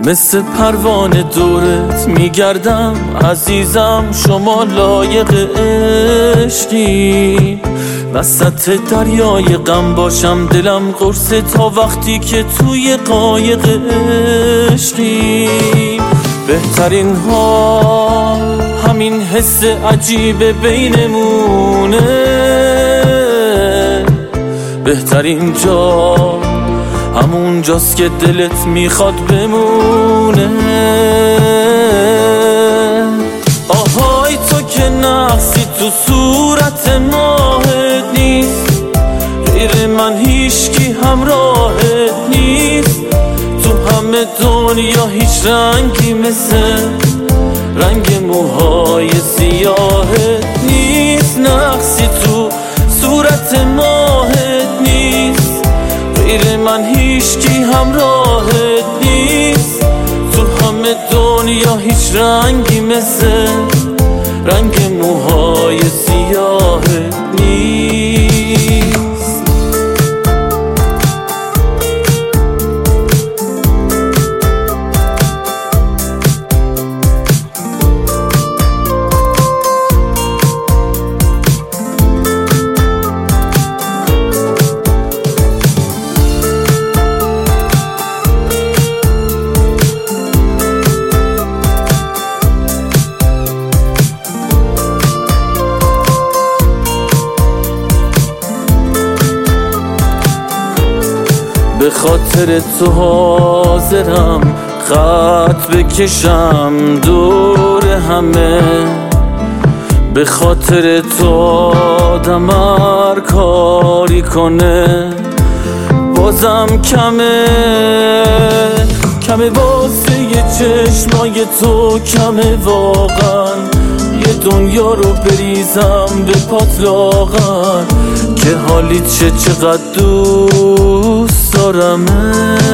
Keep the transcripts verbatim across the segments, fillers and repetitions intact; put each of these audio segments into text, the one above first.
مثل پروانه دورت میگردم عزیزم، شما لایق عشقی. وسط دریای غم باشم دلم قرص تا وقتی که توی قایق عشقی. بهترین ها همین حس عجیب بینمونه، بهترین جا همون جاست که دلت میخواد بمونه. آهای تو که نقصی تو صورت ماهت نیست، غیر من هیچکی همراهت نیست. تو همه دنیا هیچ رنگی مثل رنگ موهای سیاهت نیست. نقصی تو صورت ماهت نیست، غیر من هیچکی همراهت نیست. تو همه دنیا هیچ رنگی مثل رنگ موهای سیاهت نیست. به خاطر تو حاضرم خط بکشم دور همه، به خاطر تو آدم هر کاری کنه بازم کمه. کمه واسه یه چشمای تو، کمه واقعا یه دنیا رو بریزم به پات لاغر، که حالی چه چقدر دوست دارمه.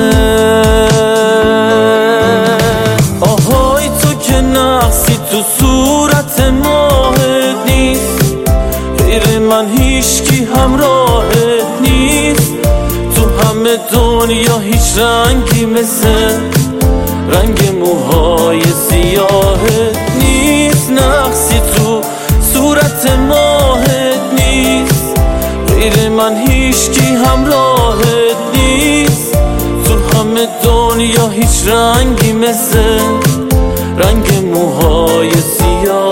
آهای تو که نقصی تو صورت ماهت نیست، غیر من هیچکی همراهت نیست. تو همه دنیا هیچ رنگی مثل رنگ موهای سیاهت نیست. نقصی تو صورت ماهت نیست، غیر من هیچکی همراهت نیست. تو همه دنیا هیچ رنگی مثل رنگ موهای سیاه